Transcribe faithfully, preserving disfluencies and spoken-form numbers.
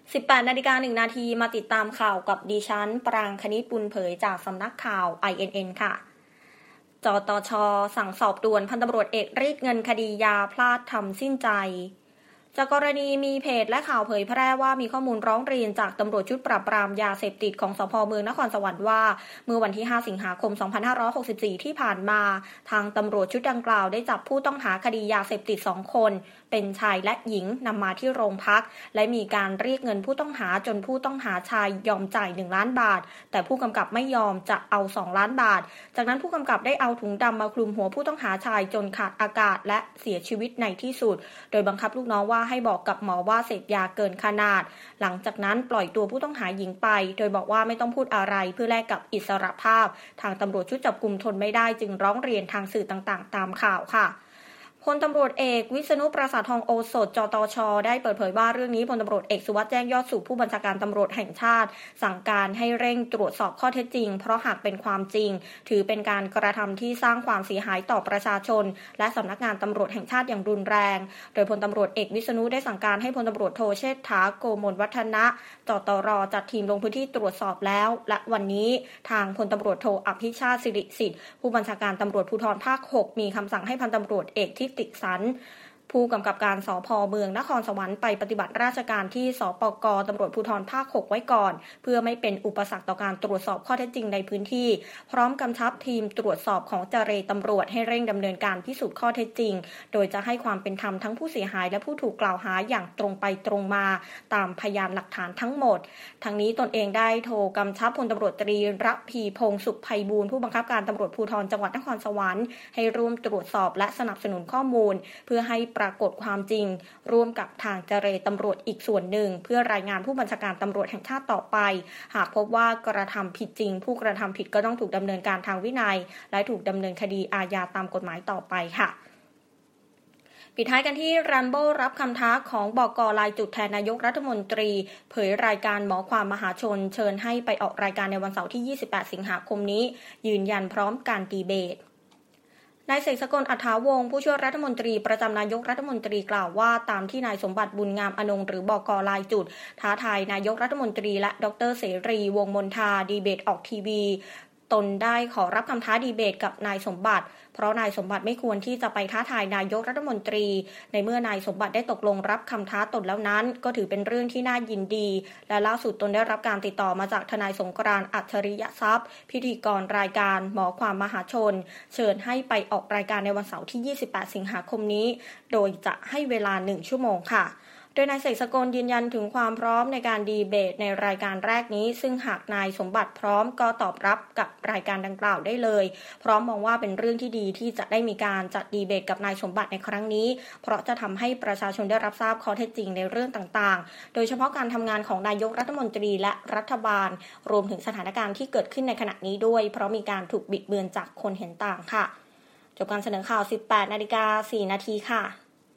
สิบแปดนาฬิกาหนึ่งนาทีมาติดตามข่าวกับดิฉันปรางคณิตบุญเผยจากสำนักข่าว ไอ เอ็น เอ็น ค่ะจตช.สั่งสอบด่วนพันตำรวจเอกรีดเงินคดียาพลาดทำสิ้นใจจากกรณีมีเพจและข่าวเผยแพร่ว่ามีข้อมูลร้องเรียนจากตำรวจชุดปราบปรามยาเสพติดของสภ.เมืองนครสวรรค์ว่าเมื่อวันที่ห้าสิงหาคมสองพันห้าร้อยหกสิบสี่ที่ผ่านมาทางตำรวจชุดดังกล่าวได้จับผู้ต้องหาคดียาเสพติดสองคนเป็นชายและหญิงนำมาที่โรงพักและมีการเรียกเงินผู้ต้องหาจนผู้ต้องหาชายยอมจ่ายหนึ่งล้านบาทแต่ผู้กำกับไม่ยอมจะเอาสองล้านบาทจากนั้นผู้กำกับได้เอาถุงดำมาคลุมหัวผู้ต้องหาชายจนขาดอากาศและเสียชีวิตในที่สุดโดยบังคับลูกน้องว่าให้บอกกับหมอว่าเสพยาเกินขนาดหลังจากนั้นปล่อยตัวผู้ต้องหาหญิงไปโดยบอกว่าไม่ต้องพูดอะไรเพื่อแลกกับอิสรภาพทางตำรวจชุดจับกุมทนไม่ได้จึงร้องเรียนทางสื่อต่างๆตามข่าวค่ะพลตำรวจเอกวิษณุปราสาททองโอสถจตช.ได้เปิดเผยว่าเรื่องนี้พลตำรวจเอกสุวัสดิ์แจ้งยอดสุขผู้บัญชาการตำรวจแห่งชาติสั่งการให้เร่งตรวจสอบข้อเท็จจริงเพราะหากเป็นความจริงถือเป็นการกระทำที่สร้างความเสียหายต่อประชาชนและสำนักงานตำรวจแห่งชาติอย่างรุนแรงโดยพลตำรวจเอกวิษณุได้สั่งการให้พลตำรวจโทเชษฐาโกมลวัฒนะจตร.จัดทีมลงพื้นที่ตรวจสอบแล้วและวันนี้ทางพลตำรวจโทอภิชาติสิริสิทธิ์ผู้บัญชาการตำรวจภูธรภาคหกมีคำสั่งให้พันตำรวจเอกทิติสันผู้กำกับการสภ.เมืองนครสวรรค์ไปปฏิบัติราชการที่สปก.ตำรวจภูธรภาคหกไว้ก่อนเพื่อไม่เป็นอุปสรรคต่อการตรวจสอบข้อเท็จจริงในพื้นที่พร้อมกำชับทีมตรวจสอบของเจรตำรวจให้เร่งดำเนินการพิสูจน์ข้อเท็จจริงโดยจะให้ความเป็นธรรมทั้งผู้เสียหายและผู้ถูกกล่าวหาอย่างตรงไปตรงมาตามพยานหลักฐานทั้งหมดทั้งนี้ตนเองได้โทรกำชับพลตำรวจตรีระพีพงษ์สุขไพบูลย์ผู้บังคับการตำรวจภูธรจังหวัดนครสวรรค์ให้ร่วมตรวจสอบและสนับสนุนข้อมูลเพื่อให้ปรากฏความจริงร่วมกับทางเจรตำรวจอีกส่วนหนึ่งเพื่อรายงานผู้บัญชาการตำรวจแห่งชาติต่อไปหากพบว่ากระทำผิดจริงผู้กระทำผิดก็ต้องถูกดำเนินการทางวินัยและถูกดำเนินคดีอาญาตามกฎหมายต่อไปค่ะปิดท้ายกันที่รันโบ้รับคำท้าของบก.ลายจุดแทนนายกรัฐมนตรีเผยรายการหมอความมหาชนเชิญให้ไปออกรายการในวันเสาร์ที่ยี่สิบแปดสิงหาคมนี้ยืนยันพร้อมการดีเบตนายเสกสกลอัฏฐาวงศ์ผู้ช่วยรัฐมนตรีประจำนายกรัฐมนตรีกล่าวว่าตามที่นายสมบัติบุญงามอนงค์หรือบก.ลายจุดท้าทายนายกรัฐมนตรีและดร.เสรีวงศ์มนทาดีเบตออกทีวีตนได้ขอรับคำท้าดีเบตกับนายสมบัติเพราะนายสมบัติไม่ควรที่จะไปท้าทายนายกรัฐมนตรีในเมื่อนายสมบัติได้ตกลงรับคำท้าตนแล้วนั้นก็ถือเป็นเรื่องที่น่ายินดีและล่าสุดตนได้รับการติดต่อมาจากทนายสงกรานต์อัจฉริยทรัพย์พิธีกรรายการหมอความมหาชนเชิญให้ไปออกรายการในวันเสาร์ที่ยี่สิบแปดสิงหาคมนี้โดยจะให้เวลาหนึ่งชั่วโมงค่ะโดยนายเสกสกลยืนยันถึงความพร้อมในการดีเบตในรายการแรกนี้ซึ่งหากนายสมบัติพร้อมก็ตอบรับกับรายการดังกล่าวได้เลยพร้อมมองว่าเป็นเรื่องที่ดีที่จะได้มีการจัดดีเบตกับนายสมบัติในครั้งนี้เพราะจะทำให้ประชาชนได้รับทราบข้อเท็จจริงในเรื่องต่างๆโดยเฉพาะการทำงานของนายกรัฐมนตรีและรัฐบาลรวมถึงสถานการณ์ที่เกิดขึ้นในขณะนี้ด้วยเพราะมีการถูกบิดเบือนจากคนเห็นต่างค่ะจบการเสนอข่าว สิบแปดนาฬิกาสี่นาทีค่ะ